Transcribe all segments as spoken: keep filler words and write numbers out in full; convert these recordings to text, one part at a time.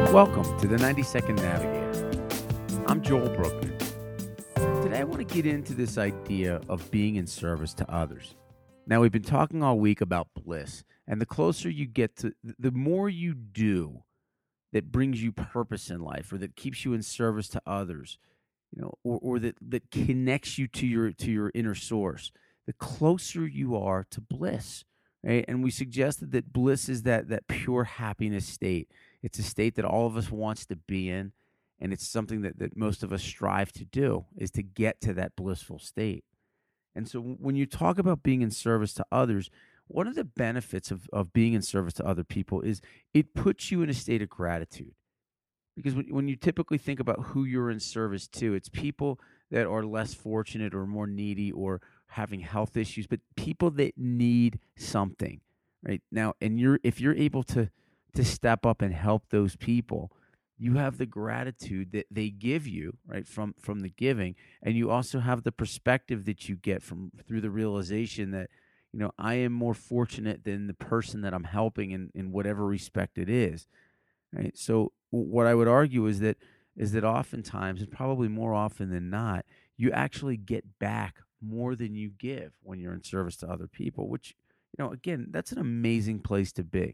Welcome to the ninety second Navigator. I'm Joel Brookman. Today I want to get into this idea of being in service to others. Now, we've been talking all week about bliss, and the closer you get to, the more you do that brings you purpose in life, or that keeps you in service to others, you know, or, or that, that connects you to your to your inner source, the closer you are to bliss. Right? And we suggested that bliss is that that pure happiness state. It's a state that all of us wants to be in, and it's something that, that most of us strive to do, is to get to that blissful state. And so when you talk about being in service to others, one of the benefits of, of being in service to other people is it puts you in a state of gratitude. Because when, when you typically think about who you're in service to, it's people that are less fortunate or more needy or having health issues, but people that need something, right? Now, and you're if you're able to to step up and help those people, you have the gratitude that they give you, right, from from the giving, and you also have the perspective that you get from through the realization that, you know, I am more fortunate than the person that I'm helping in, in whatever respect it is, right? So what I would argue is that is that oftentimes, and probably more often than not, you actually get back more than you give when you're in service to other people, which, you know, again, that's an amazing place to be.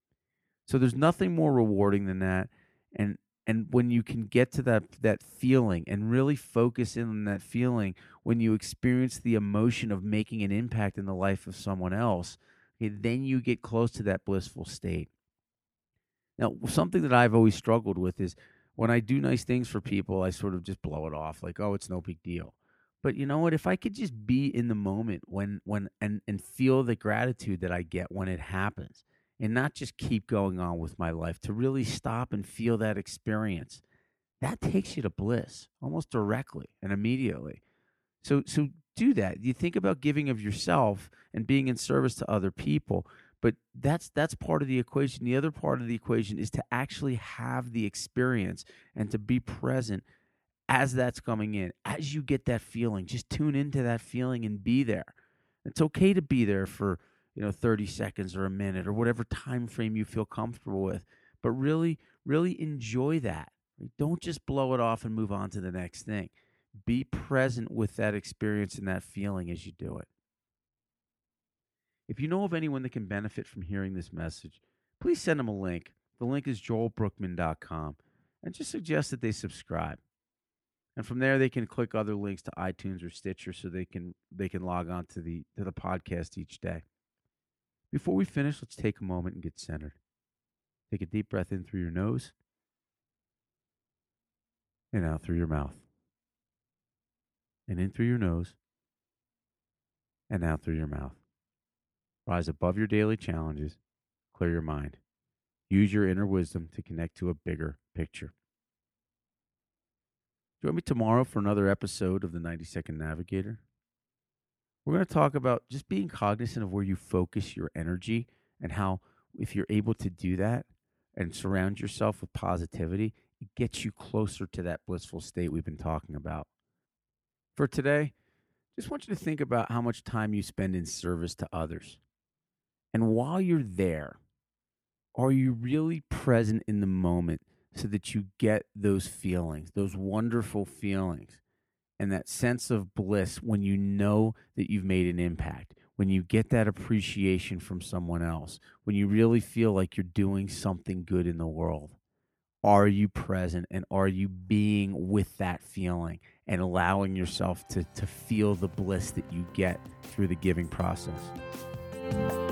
So there's nothing more rewarding than that. And and when you can get to that that feeling and really focus in on that feeling, when you experience the emotion of making an impact in the life of someone else, okay, then you get close to that blissful state. Now, something that I've always struggled with is when I do nice things for people, I sort of just blow it off like, oh, it's no big deal. But you know what? If I could just be in the moment when when and, and feel the gratitude that I get when it happens, and not just keep going on with my life, to really stop and feel that experience, that takes you to bliss almost directly and immediately. So so do that. You think about giving of yourself and being in service to other people, but that's that's part of the equation. The other part of the equation is to actually have the experience and to be present as that's coming in, as you get that feeling. Just tune into that feeling and be there. It's okay to be there for, you know, thirty seconds or a minute or whatever time frame you feel comfortable with, but really, really enjoy that. Don't just blow it off and move on to the next thing. Be present with that experience and that feeling as you do it. If you know of anyone that can benefit from hearing this message, please send them a link. The link is joel brookman dot com, and just suggest that they subscribe. And from there, they can click other links to iTunes or Stitcher so they can they can log on to the to the podcast each day. Before we finish, let's take a moment and get centered. Take a deep breath in through your nose and out through your mouth. And in through your nose and out through your mouth. Rise above your daily challenges. Clear your mind. Use your inner wisdom to connect to a bigger picture. Join me tomorrow for another episode of the ninety second Navigator. We're going to talk about just being cognizant of where you focus your energy and how, if you're able to do that and surround yourself with positivity, it gets you closer to that blissful state we've been talking about. For today, just want you to think about how much time you spend in service to others. And while you're there, are you really present in the moment so that you get those feelings, those wonderful feelings, and that sense of bliss when you know that you've made an impact, when you get that appreciation from someone else, when you really feel like you're doing something good in the world? Are you present, and are you being with that feeling and allowing yourself to, to feel the bliss that you get through the giving process?